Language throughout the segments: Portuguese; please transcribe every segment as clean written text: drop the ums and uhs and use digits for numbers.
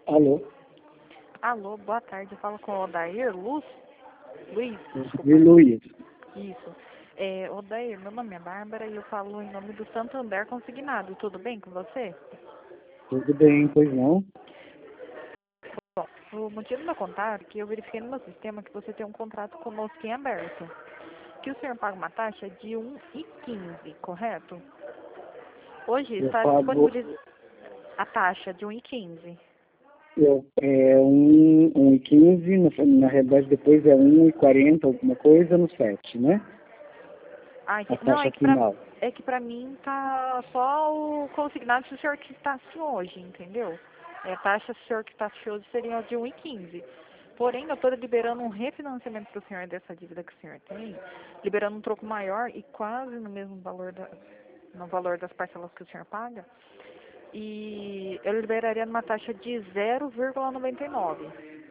Alô? Alô, boa tarde. Eu falo com o Odair Luiz, desculpa. Luiz. Isso. Odair, meu nome é Bárbara e eu falo em nome do Santander Consignado. Tudo bem com você? Tudo bem, pois não? Bom, o motivo do meu contato é que eu verifiquei no meu sistema que você tem um contrato conosco em aberto. Que o senhor paga uma taxa de 1,15, correto? Hoje Eu está pago, disponibilizada a taxa de 1,15. é 1,15, na realidade depois é 1,40, alguma coisa no 7, né? A Não, taxa final. é que pra mim tá só o consignado se o senhor quitasse hoje, entendeu? A taxa se o senhor quitasse hoje seria de 1,15. Porém, eu estou liberando um refinanciamento para o senhor dessa dívida que o senhor tem, liberando um troco maior e quase no mesmo valor no valor das parcelas que o senhor paga. E eu liberaria numa taxa de 0,99.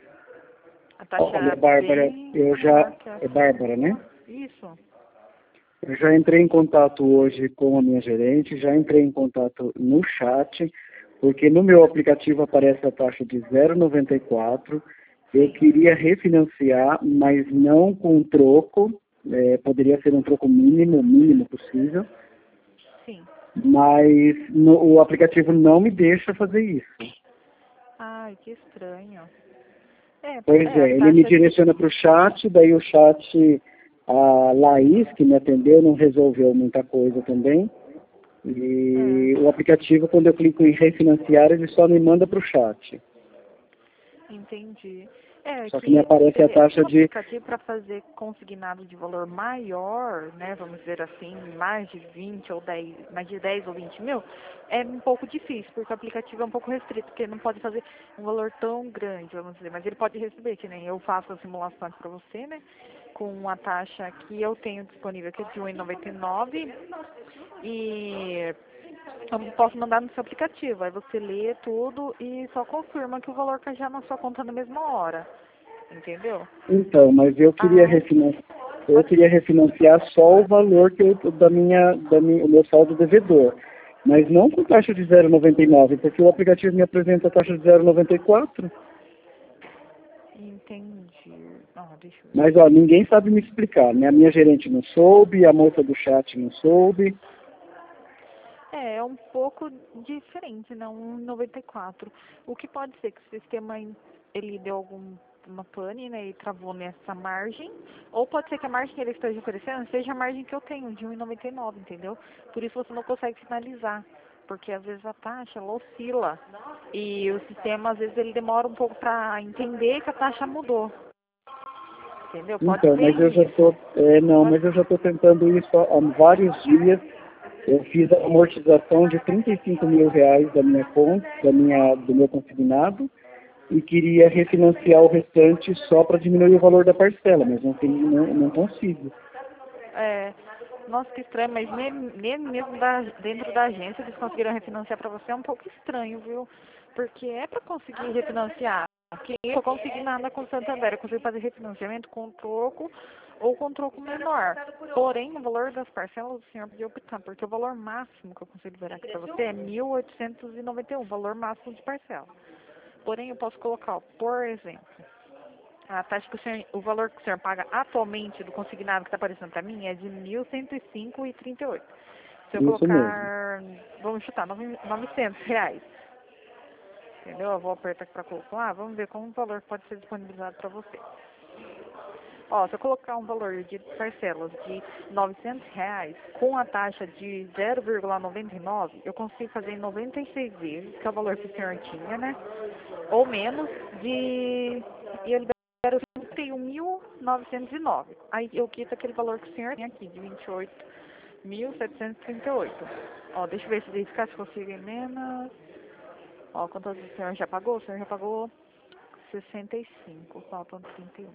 A taxa Olha, é Bárbara, bem menor que é essa. Bárbara, né? Isso. Eu já entrei em contato hoje com a minha gerente, já entrei em contato no chat, porque no meu aplicativo aparece a taxa de 0,94. Eu Sim. queria refinanciar, mas não com troco, poderia ser um troco mínimo, o mínimo possível, Sim. mas o aplicativo não me deixa fazer isso. Ai, que estranho. Pois A é, ele me taxa de... direciona para o chat, daí o chat, a Laís, que me atendeu, não resolveu muita coisa também. E o aplicativo, quando eu clico em refinanciar, ele só me manda para o chat. Entendi. Só que me aparece a Esse taxa de... aplicativo para fazer consignado de valor maior, né, vamos dizer assim, mais de 20 ou 10, mais de 10 ou 20 mil, é um pouco difícil, porque o aplicativo é um pouco restrito, porque ele não pode fazer um valor tão grande, vamos dizer, mas ele pode receber, que nem eu faço a simulação para você, né, com a taxa que eu tenho disponível, que é de 1,99 e eu posso mandar no seu aplicativo, aí você lê tudo e só confirma que o valor cai já na sua conta na mesma hora, entendeu? Então, mas eu Pode... queria refinanciar só o valor que o meu saldo devedor. Mas não com taxa de 0,99, porque o aplicativo me apresenta a taxa de 0,94. Entendi. Deixa eu ver. Mas, ó, ninguém sabe me explicar, né? A minha gerente não soube, a moça do chat não soube. É um pouco diferente, né? 1,94. O que pode ser que o sistema ele deu uma pane, né, e travou nessa margem, ou pode ser que a margem que ele esteja oferecendo seja a margem que eu tenho, de 1,99, entendeu? Por isso você não consegue finalizar, porque às vezes a taxa ela oscila e o sistema às vezes ele demora um pouco para entender que a taxa mudou, entendeu? Pode Então, ser mas eu já isso. estou, mas eu já estou tentando isso há vários dias. Eu fiz a amortização de R$ 35.000 da minha conta, do meu consignado, e queria refinanciar o restante só para diminuir o valor da parcela, mas não consigo. Nossa, que estranho, mas nem mesmo dentro da agência eles conseguiram refinanciar para você, é um pouco estranho, viu? Porque é para conseguir refinanciar. Porque eu não consegui nada com o Santander, eu consegui fazer refinanciamento com troco ou com troco menor. Porém, o valor das parcelas o senhor podia optar, porque o valor máximo que eu consigo liberar aqui para você é 1.891, o valor máximo de parcela. Porém, eu posso colocar, ó, por exemplo, a taxa que o valor que o senhor paga atualmente do consignado que está aparecendo para mim é de 1.105,38. Se eu Isso mesmo. colocar, vamos chutar, R$ 900, entendeu? Eu vou apertar aqui para calcular, vamos ver como o valor pode ser disponibilizado para você. Ó, se eu colocar um valor de parcelas de R$ 900 com a taxa de 0,99, eu consigo fazer em 96 vezes, que é o valor que o senhor tinha, né? Ou menos e eu libero 31.909. Aí eu quito aquele valor que o senhor tem aqui, de 28.738. Ó, deixa eu ver se verificar se consigo em menos. Ó, quanto o senhor já pagou? O senhor já pagou 65, faltam 31.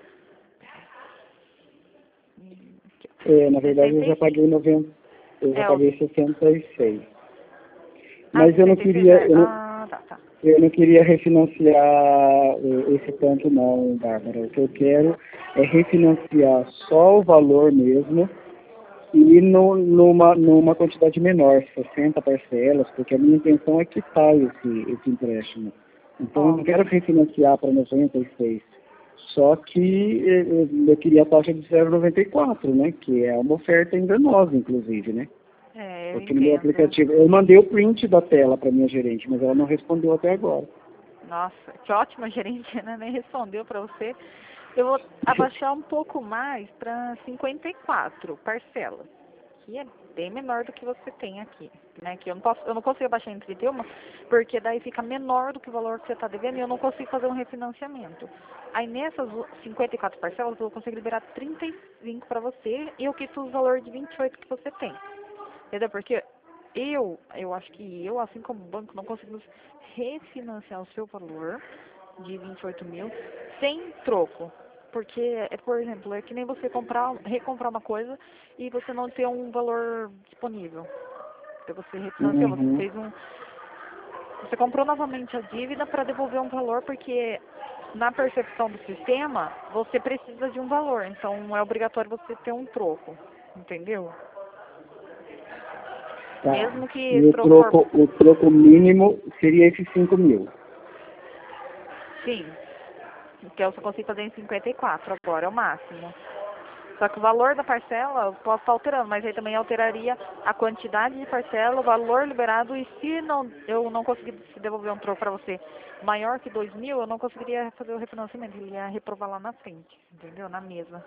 Na verdade, eu já 66. paguei 90, eu já É, o... paguei 66. Ah, Mas 66 reais. Tá. eu não queria refinanciar esse tanto não, Bárbara. O que eu quero é refinanciar só o valor mesmo e numa quantidade menor, 60 parcelas, porque a minha intenção é quitar esse empréstimo. Então eu não quero refinanciar para 96. Só que eu queria a taxa de 0,94, né? Que é uma oferta enganosa, inclusive, né? É, eu Porque no meu entendo. aplicativo, eu mandei o print da tela para minha gerente, mas ela não respondeu até agora. Nossa, que ótima gerente, né? Nem respondeu para você. Eu vou abaixar um pouco mais para 54 parcelas, que é bem menor do que você tem aqui, né? Que eu não consigo abaixar em 31, porque daí fica menor do que o valor que você está devendo e eu não consigo fazer um refinanciamento. Aí nessas 54 parcelas eu consigo liberar 35 para você e eu quito o valor de 28 que você tem. Entendeu? Porque eu acho que eu, assim como o banco, não conseguimos refinanciar o seu valor de 28 mil sem troco. Porque, por exemplo, é que nem você recomprar uma coisa e você não ter um valor disponível. Então você refinanciou, você Uhum. fez você comprou novamente a dívida para devolver um valor, porque na percepção do sistema, você precisa de um valor. Então é obrigatório você ter um troco. Entendeu? Tá. Mesmo que E esse troco for... o troco mínimo seria esses 5 mil. Sim, que eu só consigo fazer em 54 agora, é o máximo. Só que o valor da parcela eu posso estar alterando, mas aí também alteraria a quantidade de parcela, o valor liberado, e se não, eu não conseguisse devolver um troco para você maior que 2 mil, eu não conseguiria fazer o refinanciamento, ele ia reprovar lá na frente, entendeu? Na mesa.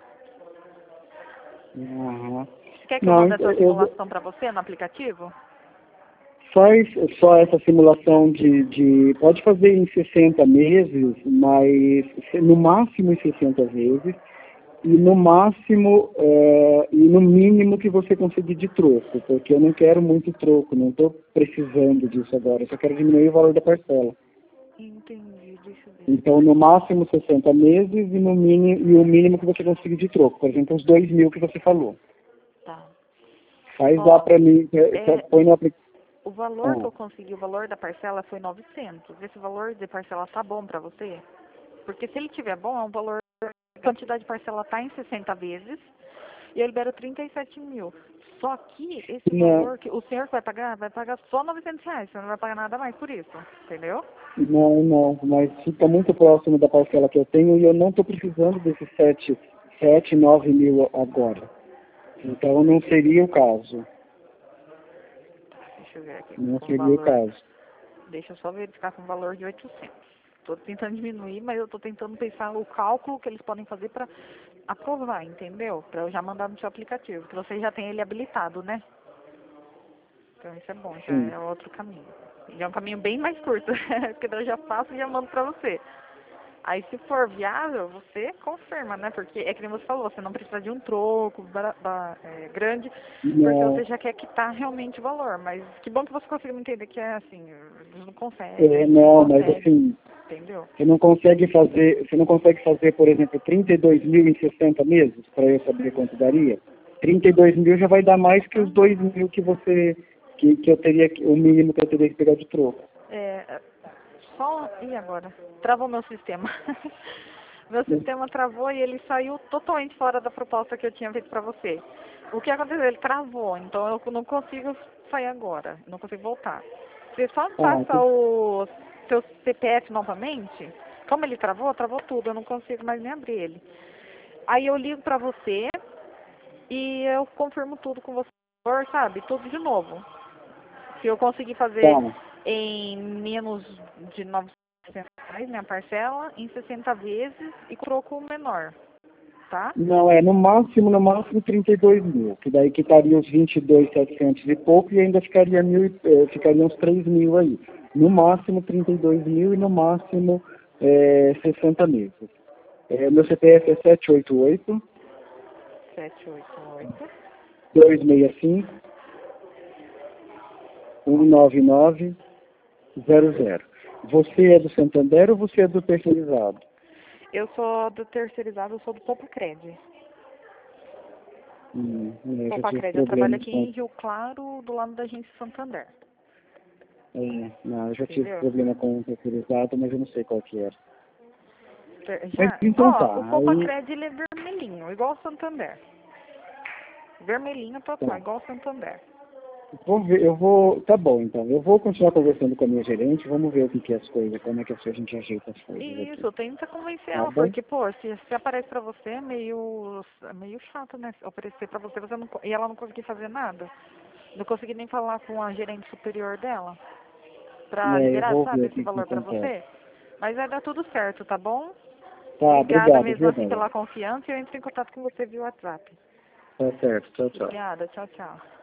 Uhum. Quer que eu Não, mande essa simulação para você no aplicativo? faz só essa simulação pode fazer em 60 meses, mas no máximo em 60 vezes, e no máximo, e no mínimo que você conseguir de troco, porque eu não quero muito troco, não estou precisando disso agora, eu só quero diminuir o valor da parcela. Entendi, deixa eu ver. Então, no máximo 60 meses e o mínimo que você conseguir de troco, por exemplo, os 2 mil que você falou. Tá. Faz lá Ó, para mim, põe no aplicativo. o valor que eu consegui, o valor da parcela foi 900. Esse valor de parcela tá bom para você? Porque se ele tiver bom, é um valor, a quantidade de parcela tá em 60 vezes e eu libero 37 mil. Só que esse Não, valor que o senhor vai pagar só 900 reais. Você não vai pagar nada mais por isso, entendeu? não, mas fica muito próximo da parcela que eu tenho e eu não estou precisando desses 9 mil agora. Então não seria o caso. Deixa eu ver aqui Não com o seria o valor. caso. Deixa eu só verificar com o valor de 800. Estou tentando diminuir, mas eu estou tentando pensar o cálculo que eles podem fazer para aprovar, entendeu? Para eu já mandar no seu aplicativo, que você já tem ele habilitado, né? Então isso é bom, já Sim. é outro caminho. E é um caminho bem mais curto, porque daí eu já faço e já mando para você. Aí se for viável, você confirma, né? Porque é que nem você falou, você não precisa de um troco grande, porque Não, você já quer quitar realmente o valor. Mas que bom que você conseguiu me entender que é assim, eles não conseguem, a gente não não, mas consegue, assim, entendeu? você não consegue fazer, por exemplo, 32 mil em 60 meses, para eu saber quanto daria? 32 mil já vai dar mais que os 2 mil que você, que eu teria, o mínimo que eu teria que pegar de troco. E agora? Travou meu sistema. Meu sistema travou e ele saiu totalmente fora da proposta que eu tinha feito para você. O que aconteceu? Ele travou, então eu não consigo sair agora, não consigo voltar. Você só passa o seu CPF novamente, como ele travou tudo, eu não consigo mais nem abrir ele. Aí eu ligo para você e eu confirmo tudo com você, sabe? Tudo de novo. Se eu conseguir fazer Tá. em menos de 900 reais, minha parcela, em 60 vezes e com troco menor, tá? Não, no máximo 32 mil, que daí quitaria os 22.700 e pouco e ainda ficaria ficaria uns 3 mil aí. No máximo 32 mil e no máximo 60 meses. Meu CPF é 788 788 265 199 00. Você é do Santander ou você é do terceirizado? Eu sou do terceirizado, eu sou do Popacred. Eu já tive Popacred, eu trabalho problemas aqui com. em Rio Claro, do lado da agência Santander. Não, eu já tive Entendeu? problema com o terceirizado, mas eu não sei qual que era. Mas Já, então ó, tá, o Popacred ele é vermelhinho, igual o Santander. Vermelhinho total, tá. igual o Santander. Vou ver, tá bom, então. Eu vou continuar conversando com a minha gerente, vamos ver o que que é as coisas, como é que a gente ajeita as coisas aqui. Isso, tenta convencer Tá ela, bom? porque, pô, se aparece pra você é meio chato, né? Oferecer pra você, você não, e ela não conseguir fazer nada. Não conseguir nem falar com a gerente superior dela pra Eu liberar, vou ver sabe, o esse que que valor pra acontece. você. Mas vai dar tudo certo, tá bom? Tá, Obrigada obrigado, mesmo viu, assim Débora? pela confiança e eu entro em contato com você via WhatsApp. Tá certo, tchau, tchau. Obrigada, tchau, tchau.